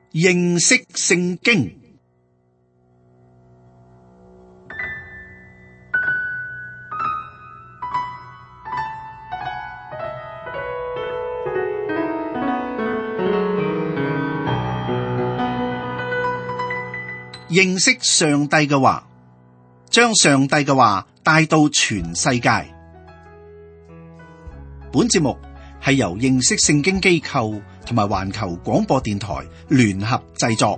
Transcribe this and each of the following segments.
認識聖經。認識上帝嘅話，將上帝嘅話帶到全世界。本節目係由認識聖經機構同埋環球廣播電台聯合製作。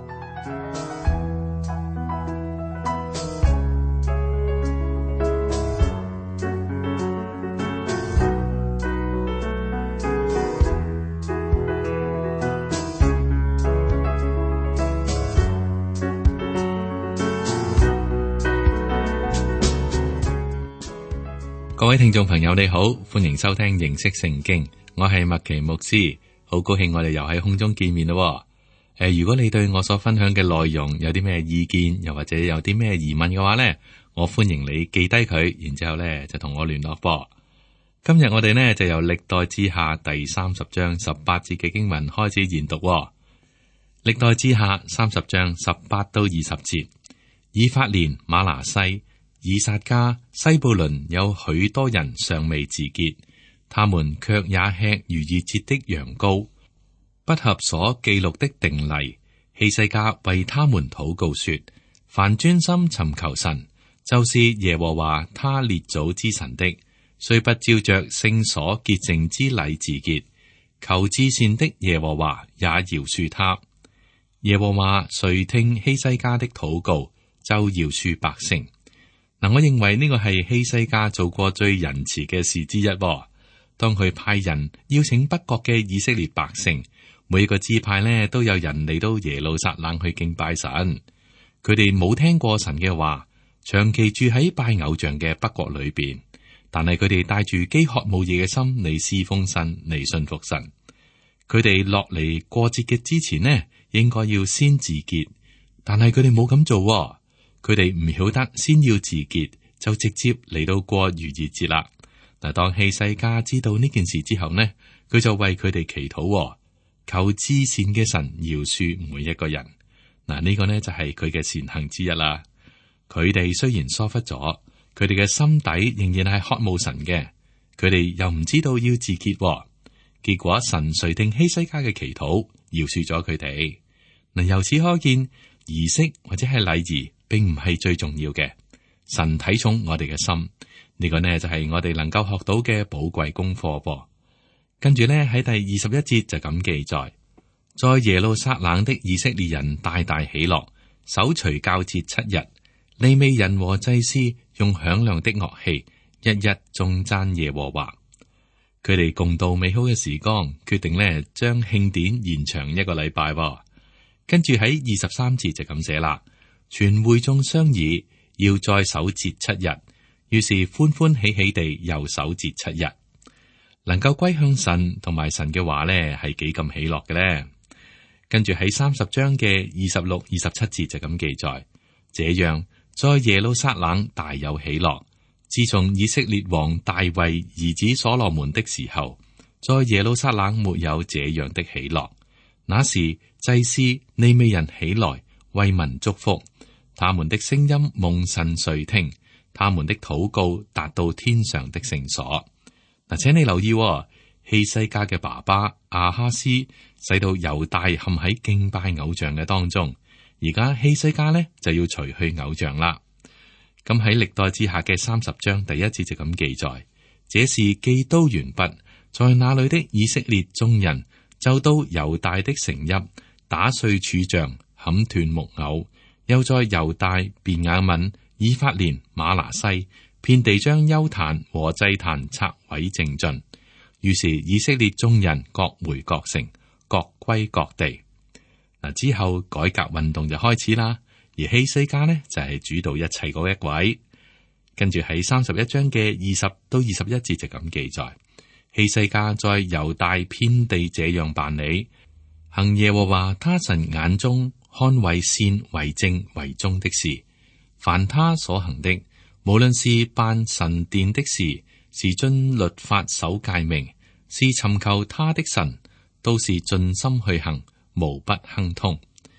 各位聽眾朋友你好，歡迎收聽認識聖經，我係麥奇牧師，好高興我哋又喺空中見面咯。如果你對我所分享嘅內容有啲咩意見，又或者有啲咩疑問嘅話呢，我歡迎你記低佢，然之後呢就同我聯絡噃。今日我哋呢就由歷代志下第30章18節嘅經文開始研讀。歷代志下30章18到20節，以法蓮、瑪拿西、以薩迦、西布倫有許多人尚未自潔，他們卻也吃逾越節的羊羔，不合所記錄的定例。希西家為他們禱告說：凡專心尋求神，就是耶和華他列祖之神的，雖不照着聖所潔淨之禮自潔，求至善的耶和華也饒恕他。耶和華垂聽希西家的禱告，就饒恕百姓。我認為呢個係希西家做過最仁慈嘅事之一。當佢派人邀請北國嘅以色列百姓，每個支派呢都有人嚟到耶路撒冷去敬拜神。佢哋冇聽過神嘅話，長期住喺拜偶像嘅北國裏邊，但係佢哋帶住飢渴慕義嘅心嚟侍奉神，嚟信服神。佢哋落嚟過節嘅之前呢，應該要先自潔，但係佢哋冇咁做。佢哋唔曉得先要自潔，就直接嚟到過逾越節啦。嗱，當希西家知道呢件事之後呢，佢就為佢哋祈禱，求至善嘅神饒恕每一個人。嗱，呢個呢就係佢嘅善行之一啦。佢哋雖然疏忽咗，佢哋嘅心底仍然係渴慕神嘅。佢哋又唔知道要自潔，結果神垂聽希西家嘅祈禱，饒恕咗佢哋。嗱，由此可見，儀式或者係禮儀並唔係最重要嘅，神睇重我哋嘅心，呢個呢就係我哋能夠學到嘅寶貴功課噃。跟住呢喺第21節就咁記載，在耶路撒冷的以色列人大大喜樂，守除酵節7日，利未人和祭司用響亮的樂器，日日頌讚耶和華。佢哋共度美好嘅時光，決定呢將慶典延長1個禮拜。跟住喺23節就咁寫啦。全會眾商議要再守節7日，於是歡歡喜喜地又守節7日，能夠歸向神同埋神嘅話呢係幾咁喜樂嘅呢？跟住喺30章嘅26、27節就咁記載，這樣在耶路撒冷大有喜樂。自從以色列王大衛兒子所羅門的時候，在耶路撒冷沒有這樣的喜樂。那時祭司利未人起來為民祝福。他們的聲音蒙神垂聽，他們的禱告達到天上的聖所。嗱，請你留意，希西家嘅爸爸亞哈斯使到猶大陷喺敬拜偶像嘅當中，而家希西家呢就要除去偶像啦。咁喺歷代志下嘅30章第1節就咁記載，這事既都完畢，在那裏的以色列眾人就到猶大的城邑，打碎柱像，砍斷木偶。又在猶大、便雅憫、以法蓮、瑪拿西，遍地將邱壇和祭壇拆毀淨盡。於是以色列眾人各回各城，各歸各地。嗱，之後改革運動就開始啦。而希西家呢就係主導一切嗰一位。跟住喺31章嘅20到21節就咁記載，希西家在猶大遍地這樣辦理，行耶和華他神眼中看為善為正為忠的事，凡他所行的，無論是辦神殿的事，是遵律法守誡命，是尋求他的神，都是盡心去行，無不亨通。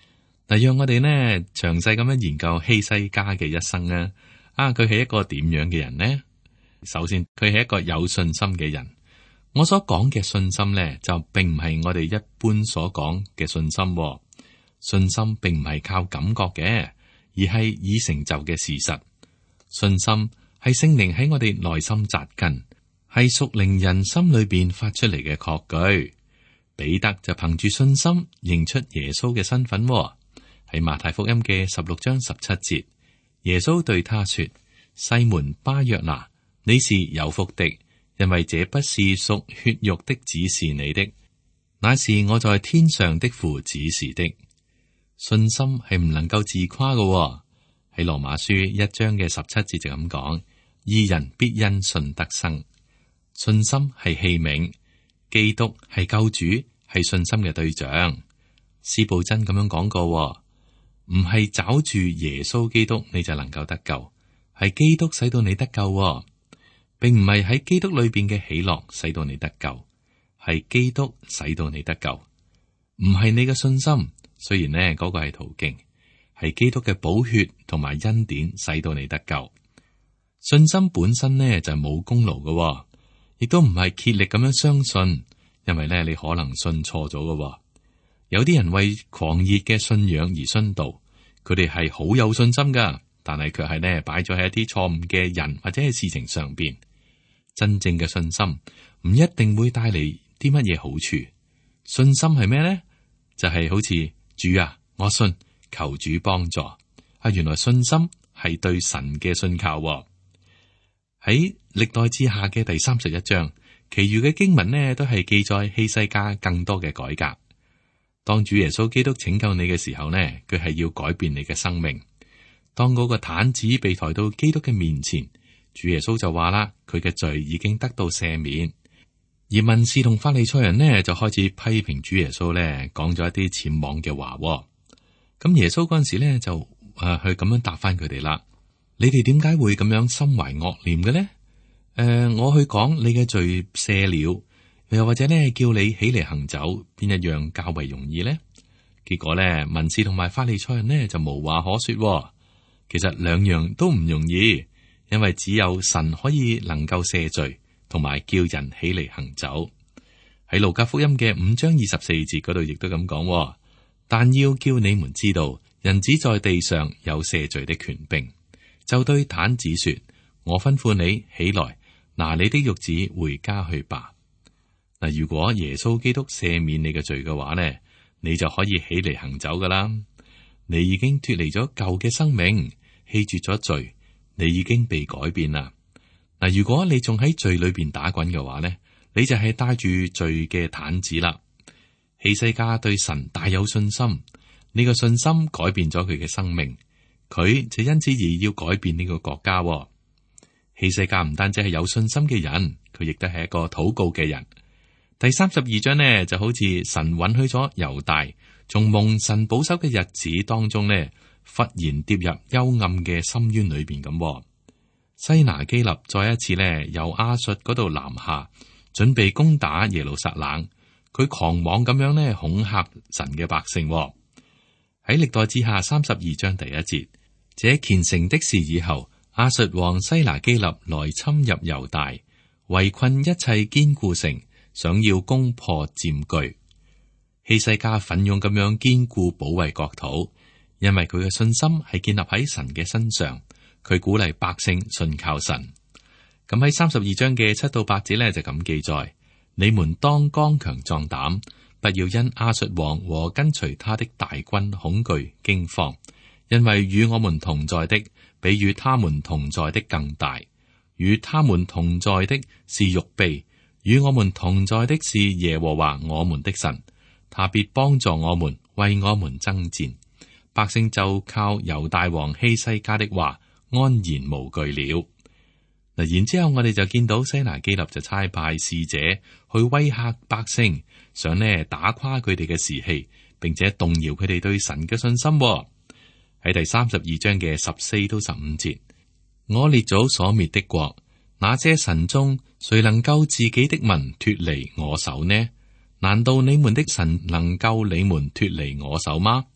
嗱，讓我哋呢詳細咁樣研究希西家嘅一生啊！佢係一個點樣嘅人呢？首先，佢係一個有信心嘅人。我所講嘅信心呢，就並唔係我哋一般所講嘅信心。信心並唔係靠感覺嘅，而係已成就嘅事實。信心係聖靈喺我哋內心扎根，係屬靈人心裏邊發出嚟嘅確據。彼得就憑住信心認出耶穌嘅身份。喺馬太福音嘅16章17節，耶穌對他說：西門巴約拿，你是有福的，因為這不是屬血肉的指示你的，乃是我在天上的父指示的。信心係唔能夠自誇嘅。喺羅馬書1章嘅17節就咁講：義人必因信得生。信心係器皿，基督係救主，係信心嘅對象。司布真咁樣講過。唔係找住耶穌基督你就能夠得救，係基督使到你得救，並唔係喺基督裏邊嘅喜樂使到你得救，係基督使到你得救，唔係你嘅信心。雖然呢嗰個係途徑，係基督嘅寶血同埋恩典使到你得救。信心本身呢就係冇功勞嘅，亦都唔係竭力咁樣相信，因為呢你可能信錯咗嘅。有啲人為狂熱嘅信仰而殉道，佢哋係好有信心噶，但係卻係呢擺咗喺一啲錯誤嘅人或者係事情上邊。真正嘅信心唔一定會帶嚟啲乜嘢好處。信心係咩呢？就係好似主啊，我信，求主幫助。原來信心係對神嘅信靠。喺歷代志下嘅第31章，其餘嘅經文呢都係記載希西家更多嘅改革。當主耶穌基督拯救你嘅時候呢，佢係要改變你嘅生命。當嗰個癱子被抬到基督嘅面前，主耶穌就話啦，佢嘅罪已經得到赦免。而文士同法利賽人呢，就開始批評主耶穌呢，講咗一啲僭妄嘅話。咁耶穌嗰陣時呢就去咁樣答翻佢哋啦。你哋點解會咁樣心懷惡念嘅呢？我去講你嘅罪赦了。又或者呢，叫你起嚟行走，邊一樣較為容易呢？結果呢，文士同埋法利賽人呢就無話可說。其實兩樣都唔容易，因為只有神可以能夠赦罪，同埋叫人起嚟行走。喺路加福音嘅5章24節嗰度，亦都咁講。但要叫你們知道，人子在地上有赦罪的權柄，就對癱子說：我吩咐你起來，拿你的褥子回家去吧。嗱，如果耶穌基督赦免你嘅罪嘅話呢，你就可以起嚟行走噶啦。你已經脫離咗舊嘅生命，棄絕咗罪，你已經被改變啦。嗱，如果你仲喺罪裏邊打滾嘅話呢，你就係帶住罪嘅毯子啦。希西家對神大有信心，呢個信心改變咗佢嘅生命，佢就因此而要改變呢個國家。希西家唔單止係有信心嘅人，佢亦都係一個禱告嘅人。第32章呢，就好似神允許咗猶大從蒙神保守嘅日子當中呢，忽然跌入幽暗嘅深淵裏邊咁。西拿基立再一次呢由亞述嗰度南下，準備攻打耶路撒冷。佢狂妄咁樣呢恐嚇神嘅百姓。喺歷代志下32章第1節，這虔誠的事以後，亞述王西拿基立來侵入猶大，圍困一切堅固城，想要攻破佔據。希西家奮勇咁樣堅固保衛國土，因為佢嘅信心係建立喺神嘅身上。佢鼓勵百姓信靠神。咁喺32章嘅7到8節呢，就咁記載：你們當剛強壯膽，不要因亞述王和跟隨他的大軍恐懼驚慌，因為與我們同在的比與他們同在的更大。與他們同在的是肉臂，與我們同在的是耶和華我們的神，他必幫助我們，為我們爭戰。百姓就靠猶大王希西家的話安然無懼了。嗱，然之後我哋就見到西拿基立就差派使者去威嚇百姓，想呢打垮佢哋嘅士氣，並且動搖佢哋對神嘅信心。喺第32章嘅14到15節，我列祖所滅的國，那些神中誰能救自己的民脫離我手呢？難道你們的神能救你們脫離我手嗎？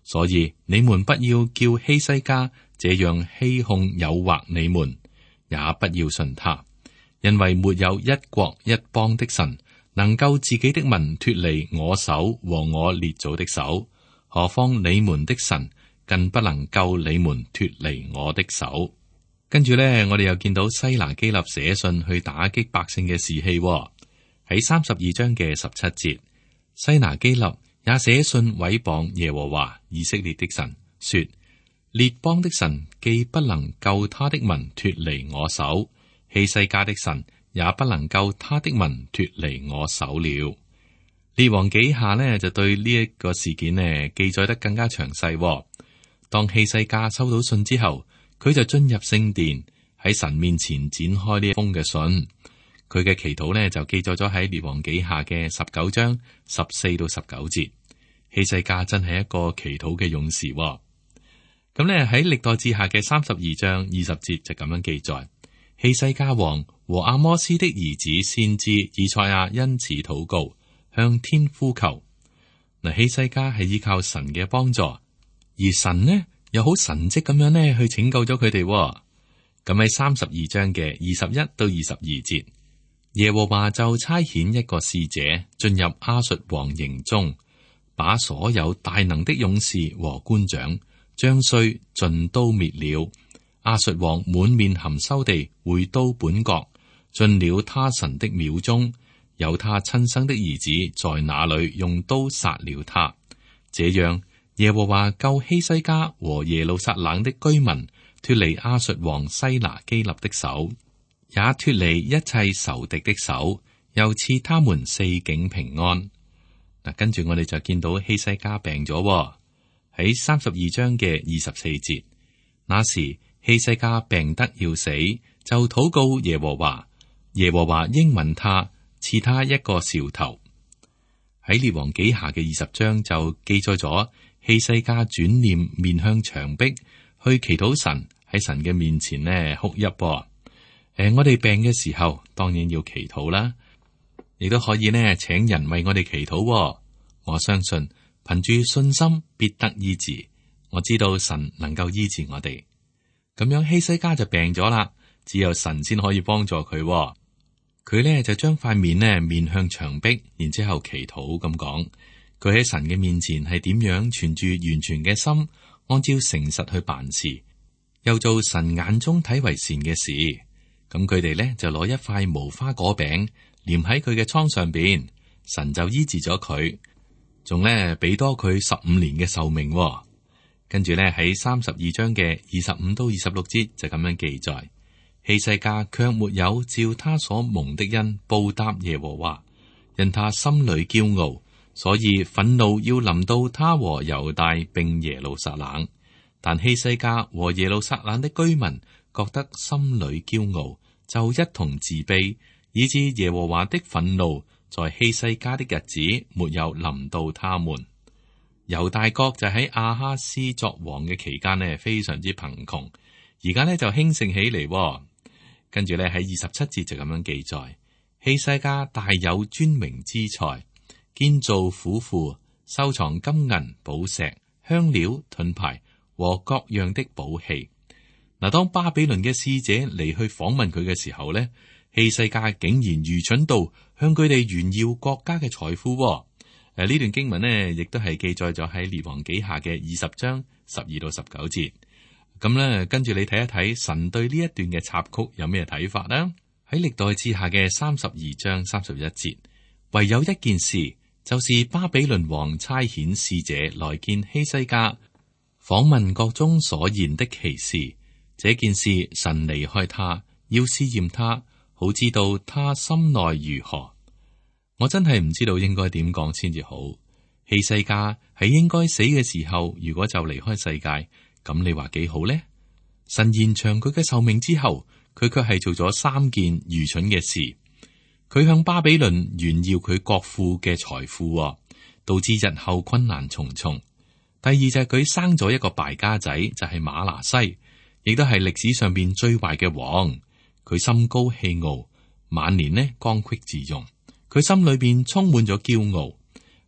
所以你們不要叫希西家這樣欺哄誘惑你們，也不要信他，因為沒有一國一邦的神能夠自己的民脫離我手和我列祖的手，何況你們的神更不能救你們脫離我的手。跟住呢，我哋又見到西拿基立寫信去打擊百姓嘅士氣，喺32章嘅17節，西拿基立也寫信毀謗耶和華以色列的神，說列邦的神既不能救他的民脫離我手，希西家的神也不能救他的民脫離我手了。列王紀下呢就對呢一個事件呢記載得更加詳細。當希西家收到信之後，佢就進入聖殿，喺神面前展開呢一封嘅信。佢嘅祈禱呢就記載咗喺列王紀下嘅19章14到19節。希西家真係一個祈禱嘅勇士。咁呢喺歷代志下嘅32章20節就咁樣記載：希西家王和阿摩斯的兒子先知以賽亞因此禱告，向天呼求。嗱，希西家係依靠神嘅幫助，而神呢又好神蹟咁樣呢去拯救咗佢哋。咁喺32章嘅21到22節，耶和華就差遣一個使者進入亞述王營中，把所有大能的勇士和官長、將帥盡都滅了。亞述王滿面含羞地回到本國，進了他神的廟中，有他親生的兒子在那裏用刀殺了他。這樣，耶和華救希西家和耶路撒冷的居民脫離亞述王西拿基立的手，也脫離一切仇敵的手，又賜他們四境平安。嗱，跟住我哋就見到希西家病咗喺32章嘅24節。那時希西家病得要死，就禱告耶和華，耶和華應允他，賜他一個兆頭。喺列王紀下嘅20章就記載咗希西家轉臉面向牆壁去祈禱神，喺神嘅面前呢哭泣。我哋病嘅時候當然要祈禱啦，亦都可以呢請人為我哋祈禱。我相信憑住信心必得醫治，我知道神能夠醫治我哋。咁樣希西家就病咗啦，只有神先可以幫助佢。佢呢就將塊面呢面向牆壁，然之後祈禱咁講。佢喺神嘅面前係點樣存住完全嘅心，按照誠實去辦事，又做神眼中睇為善嘅事。咁佢哋呢就攞一塊無花果餅黏喺佢嘅瘡上邊，神就醫治咗佢，仲呢俾多佢15年嘅壽命。跟住呢喺32章嘅25到26節就咁樣記載：希西家卻沒有照他所蒙的恩報答耶和華，因他心裏驕傲，所以憤怒要臨到他和猶大並耶路撒冷。但希西家和耶路撒冷的居民覺得心裏驕傲，就一同自卑，以致耶和華的憤怒在希西家的日子沒有臨到他們。猶大國就喺亞哈斯作王嘅期間呢，非常之貧窮，而家呢就興盛起嚟。跟住呢喺27節就咁樣記載：希西家大有尊榮之財，建造府庫，收藏金銀寶石、香料、盾牌和各樣的寶器。嗱，當巴比倫嘅使者嚟去訪問佢嘅時候呢，希西家竟然愚蠢到向佢哋炫耀國家嘅財富。呢段經文呢，亦都係記載咗喺列王紀下嘅20章12到19節。咁咧，跟住你睇一睇神對呢一段嘅插曲有咩睇法呢？喺歷代志下嘅32章31節，唯有一件事，就是巴比倫王差遣使者來見希西家，訪問國中所言的奇事。這件事神離開他，要試驗他，好知道他心內如何。我真係唔知道應該點講先至好。希西家喺應該死嘅時候，如果就離開世界，咁你話幾好呢？神延長佢嘅壽命之後，佢卻係做咗3件愚蠢嘅事。佢向巴比倫炫耀佢國庫嘅財富，導致日後困難重重。第二就係佢生咗一個敗家仔，就係瑪拿西，亦都係歷史上邊最壞嘅王。佢心高氣傲，晚年呢剛愎自用。佢心裏邊充滿咗驕傲。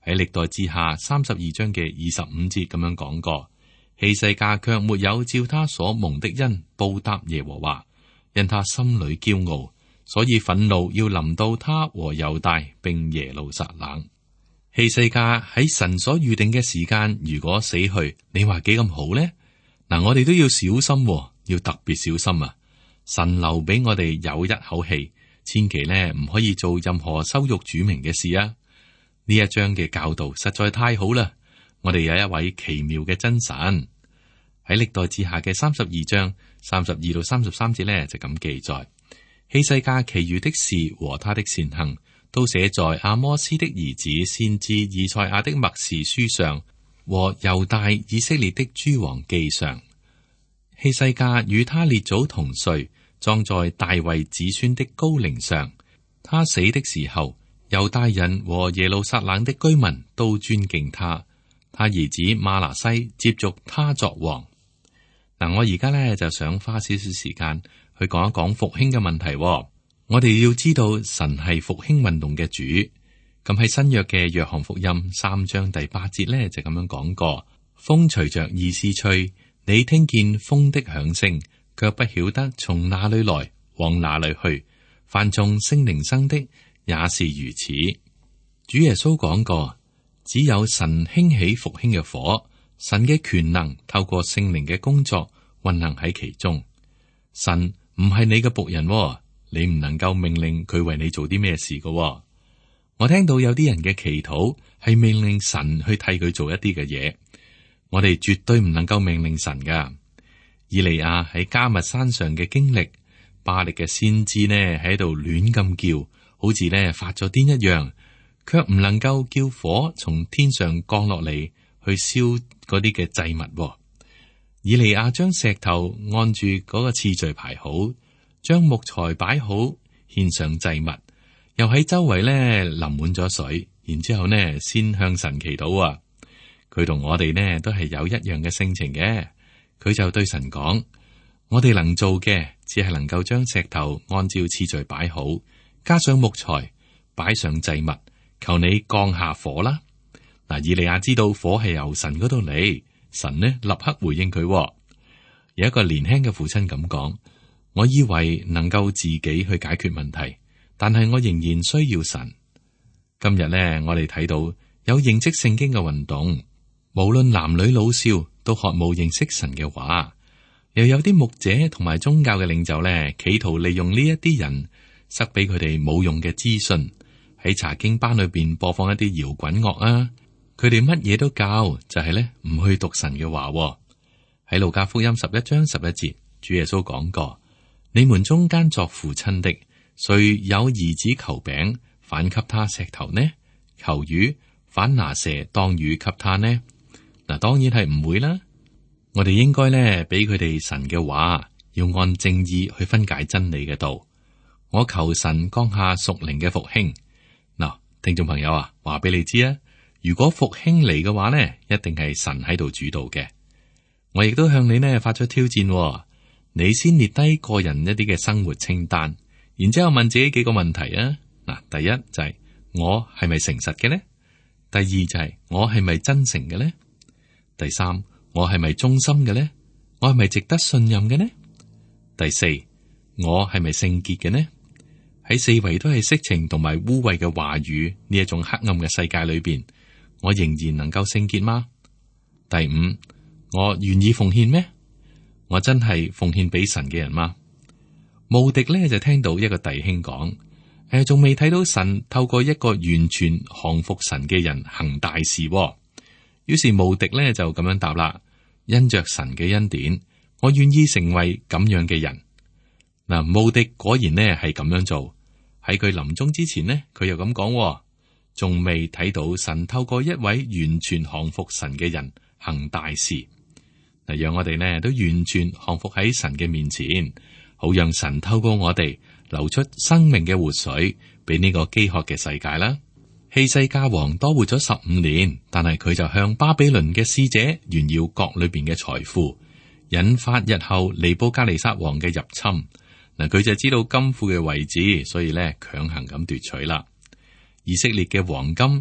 喺歷代志下32章嘅25節咁樣講過，希西家卻沒有照他所蒙的恩報答耶和華，因他心裏驕傲，所以憤怒要臨到他和猶大並耶路撒冷。希西家喺神所預定嘅時間，如果死去，你話幾咁好呢？嗱，我哋都要小心，要特別小心啊！神留俾我哋有一口氣，千祈呢唔可以做任何羞辱主名嘅事啊！呢一章嘅教導實在太好啦！我哋有一位奇妙嘅真神。喺歷代志下嘅32章32到33節呢，就咁記載，希西家其餘的事和他的善行，都寫在阿摩斯的兒子先知以賽亞的默示書上和猶大以色列的諸王記上。希西家與他列祖同睡，葬在大衛子孫的高陵上。他死的時候，猶大人和耶路撒冷的居民都尊敬他。他兒子瑪拿西接續他作王。嗱，我而家咧就想花少少時間去講一講復興嘅問題。我哋要知道神係復興運動嘅主。咁喺新約嘅約翰福音3章第8節咧就咁樣講過：風隨着意思吹，你聽見風的響聲，卻不曉得從哪裏來，往哪裏去。凡從聖靈生的也是如此。主耶穌講過，只有神興起復興嘅火，神嘅權能透過聖靈嘅工作運行喺其中。神唔係你嘅僕人，你唔能夠命令佢為你做啲咩事嘅。我聽到有啲人嘅祈禱係命令神去替佢做一啲嘅嘢，我哋絕對唔能夠命令神噶。以利亞喺迦密山上嘅經歷，巴力嘅先知呢喺度亂咁叫，好似呢發咗癲一樣，卻唔能夠叫火從天上降落嚟去燒嗰啲嘅祭物。以利亞將石頭按住嗰個次序排好，將木材擺好，獻上祭物，又喺周圍呢淋滿咗水，然之後呢先向神祈禱啊！佢同我哋呢都係有一樣嘅性情嘅，佢就對神講：我哋能做嘅只係能夠將石頭按照次序擺好，加上木材，擺上祭物，求你降下火啦！嗱，以利亞知道火係由神嗰度嚟，神呢立刻回應佢。有一個年輕嘅父親咁講：我以為能夠自己去解決問題，但係我仍然需要神。今日呢，我哋睇到有認識聖經嘅運動，無論男女老少都渴慕認識神嘅話。又有啲牧者同埋宗教嘅領袖呢，企圖利用呢一啲人塞俾佢哋冇用嘅資訊，喺查經班裏邊播放一啲搖滾樂啊。佢哋乜嘢都教，就係呢唔去讀神嘅話。喺路加福音11章11節，主耶穌講過：你們中間作父親的，誰有兒子求餅，反給他石頭呢？求魚，反拿蛇當魚給他呢？嗱，當然係唔會啦。我哋應該咧俾佢哋神嘅話，要按正義去分解真理嘅道。我求神降下屬靈嘅復興。嗱，聽眾朋友啊，話俾你知啊，如果復興嚟嘅話呢，一定係神喺度主導嘅。我亦都向你呢發出挑戰，你先列低個人一啲嘅生活清單，然之後問自己幾個問題啊。嗱，第一就係我係咪誠實嘅呢？第二就係我係咪真誠嘅呢？第三，我係咪忠心嘅呢？我係咪值得信任嘅呢？第四，我係咪聖潔嘅呢？喺四圍都係色情同埋污穢嘅話語呢一種黑暗嘅世界裏邊，我仍然能夠聖潔嗎？第五，我願意奉獻咩？我真係奉獻俾神嘅人嗎？慕迪咧就聽到一個弟兄講，仲未睇到神透過一個完全降服神嘅人行大事。於是慕迪咧就咁樣答啦：因着神嘅恩典，我願意成為咁樣嘅人。嗱，慕迪果然呢係咁樣做。喺佢臨終之前呢，佢又咁講，仲未睇到神透過一位完全降服神嘅人行大事。嗱，讓我哋呢都完全降服喺神嘅面前，好讓神透過我哋流出生命嘅活水，俾呢個飢渴嘅世界啦。希西家王多活咗15年，但係佢就向巴比倫嘅使者炫耀國裏邊嘅財富，引發日後尼布甲尼撒王嘅入侵。嗱，佢就知道金庫嘅位置，所以咧強行咁奪取啦。以色列嘅黃金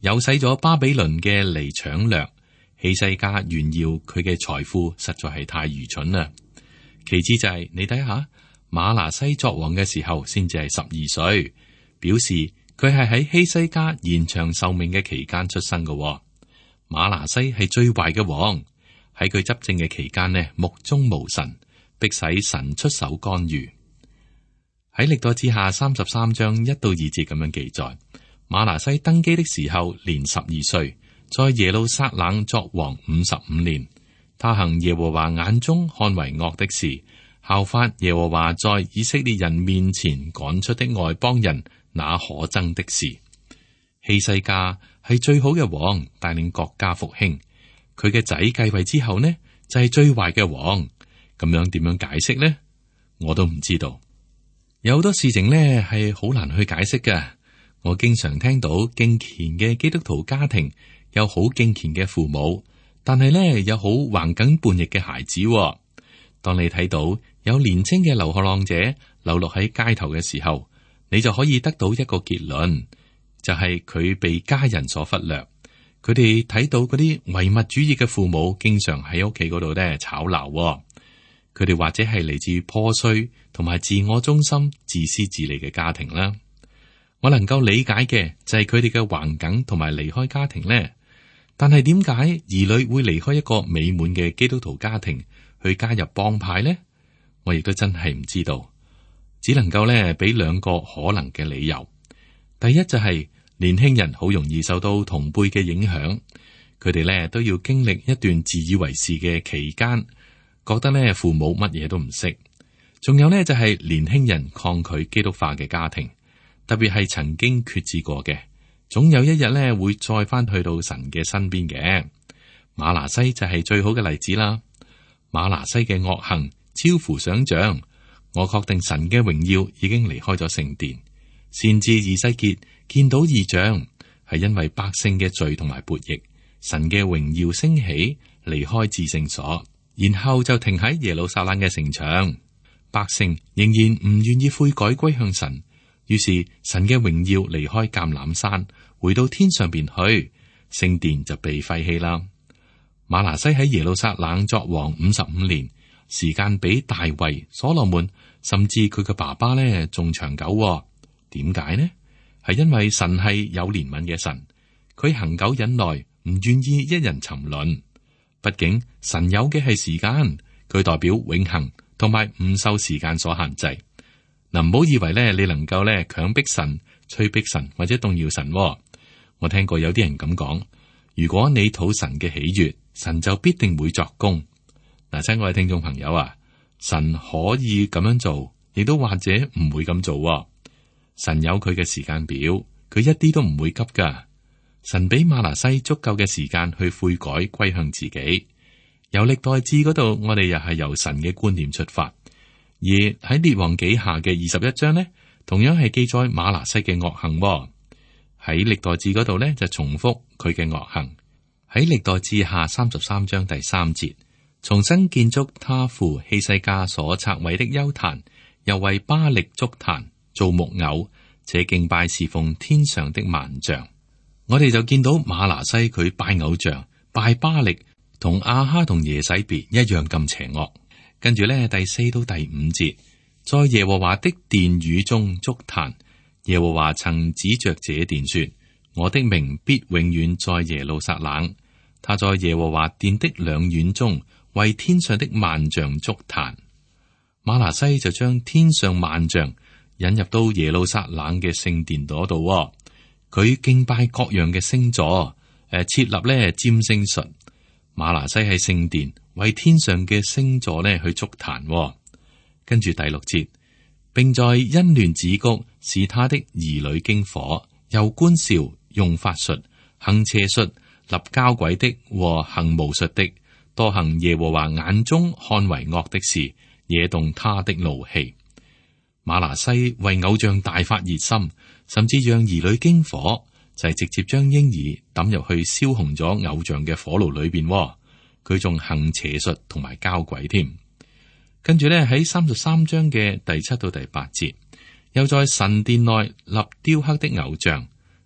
誘使咗巴比倫嘅嚟搶掠。希西家炫耀佢嘅財富，實在係太愚蠢啦。其次就係你睇下，馬拿西作王嘅時候，先至係12歲，表示佢係喺希西家延長壽命嘅期間出生嘅。馬拿西係最壞嘅王，喺佢執政嘅期間呢，目中無神，迫使神出手干預。喺歷代志下33章1到2節咁樣記載，馬拿西登基的時候年12歲，在耶路撒冷作王55年。他行耶和華眼中看為惡的事，效法耶和華在以色列人面前趕出的外邦人那可憎的事。希西家係最好嘅王，帶領國家復興。佢嘅仔繼位之後呢，就係最壞嘅王。咁樣點樣解釋呢？我都唔知道。有好多事情呢係好難去解釋嘅。我經常聽到敬虔嘅基督徒家庭有好敬虔嘅父母，但係呢有好橫梗叛逆嘅孩子。當你睇到有年輕嘅流浪者流落喺街頭嘅時候，你就可以得到一個結論，就係佢被家人所忽略。佢哋睇到嗰啲唯物主義嘅父母經常喺屋企嗰度咧吵鬧。佢哋或者係嚟自破碎同埋自我中心、自私自利嘅家庭啦。我能夠理解嘅就係佢哋嘅橫梗同埋離開家庭呢。但係點解兒女會離開一個美滿嘅基督徒家庭去加入幫派呢？我亦都真係唔知道，只能夠咧俾兩個可能嘅理由。第一就係年輕人好容易受到同輩嘅影響，佢哋咧都要經歷一段自以為是嘅期間。覺得咧父母乜嘢都唔識，仲有呢，就係年輕人抗拒基督化嘅家庭，特別係曾經決志過嘅，總有一日咧會再翻去到神嘅身邊嘅。馬拿西就係最好嘅例子啦。馬拿西嘅惡行超乎想象，我確定神嘅榮耀已經離開咗聖殿。先知以西結見到異象，係因為百姓嘅罪同埋悖逆，神嘅榮耀升起，離開至聖所。然後就停喺耶路撒冷嘅城牆，百姓仍然唔願意悔改歸向神，於是神嘅榮耀離開橄欖山，回到天上邊去，聖殿就被廢棄啦。馬拿西喺耶路撒冷作王55年，時間比大衛、所羅門甚至佢嘅爸爸呢仲長久。點解呢？係因為神係有憐憫嘅神，佢恆久忍耐，唔願意一人沉淪。畢竟神有嘅係時間，佢代表永恆，同埋唔受時間所限制。嗱，唔好以為咧你能夠咧強迫神、催逼神或者動搖神。我聽過有啲人咁講，如果你討神嘅喜悅，神就必定會作工。嗱，親愛嘅聽眾朋友啊，神可以咁樣做，亦都或者唔會咁做。神有佢嘅時間表，佢一啲都唔會急噶。神俾馬拿西足夠嘅時間去悔改歸向自己。由歷代志嗰度，我哋又係由神嘅觀點出發。而喺列王紀下嘅21章呢，同樣係記載馬拿西嘅惡行。喺歷代志嗰度呢，就重複佢嘅惡行。喺歷代志下33章第3節，重新建築他父希西家所拆毀的邱壇，又為巴力築壇做木偶，且敬拜侍奉天上的萬象。我哋就見到馬拿西佢拜偶像、拜巴力，同亞哈同耶洗別一樣咁邪惡。跟住咧，第4到第5節，在耶和華的殿宇中築壇，耶和華曾指着這殿說：我的名必永遠在耶路撒冷。他在耶和華殿的兩院中為天上的萬象築壇。馬拿西就將天上萬象引入到耶路撒冷嘅聖殿嗰度。佢敬拜各樣嘅星座，設立咧占星術。馬拿西喺聖殿為天上嘅星座咧去築壇。跟住第6節，並在欣嫩子谷使他的兒女經火，又觀兆，用法術，行邪術，立交鬼的和行巫術的，多行耶和華眼中看為惡的事，惹動他的怒氣。馬拿西為偶像大發熱心，甚至讓兒女經火，就係直接將嬰兒抌入去燒紅咗偶像嘅火爐裏邊。佢仲行邪術同埋交鬼添。跟住咧喺33章嘅第7到第8節，又在神殿內立雕刻的偶像，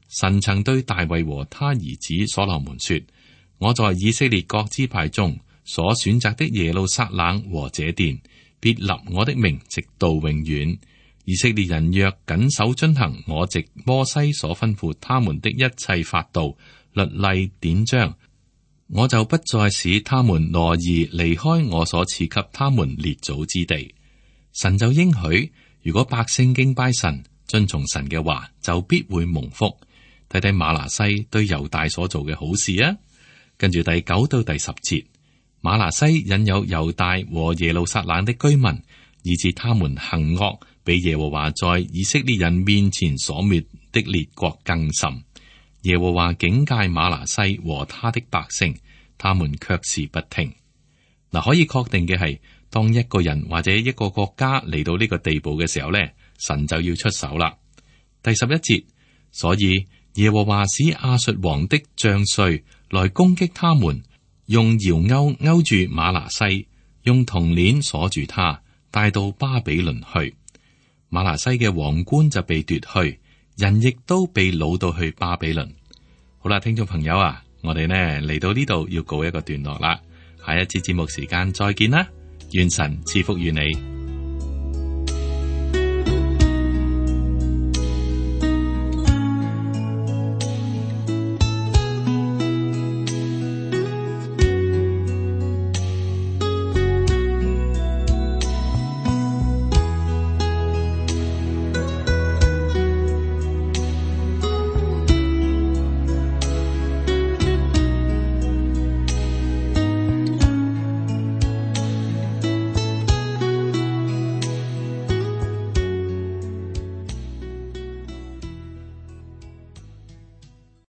神曾對大衛和他兒子所羅門說：我在以色列各支派中所選擇的耶路撒冷和這殿，必立我的名直到永遠。以色列人若謹守遵行我藉摩西所吩咐他們的一切法度、律例、典章，我就不再使他們挪移離開我所賜給他們列祖之地。神就應許，如果百姓敬拜神、遵從神嘅話，就必會蒙福。睇睇瑪拿西對猶大所做嘅好事啊！跟住第9到第10節，瑪拿西引誘猶大和耶路撒冷的居民，以致他們行惡，比耶和華在以色列人面前所滅的列國更甚。耶和華警戒瑪拿西和他的百姓，他們卻是不聽。嗱，可以確定嘅係，當一個人或者一個國家嚟到呢個地步嘅時候呢，神就要出手啦。第11節，所以耶和華使亞述王的將帥來攻擊他們，用搖鈎勾住瑪拿西，用銅鏈鎖住他，帶到巴比倫去。瑪拿西嘅皇冠就被奪去，人亦都被擄到去巴比倫。好啦，聽眾朋友啊，我哋呢嚟到呢度要告一個段落啦。下一節節目時間再見啦，願神賜福於你。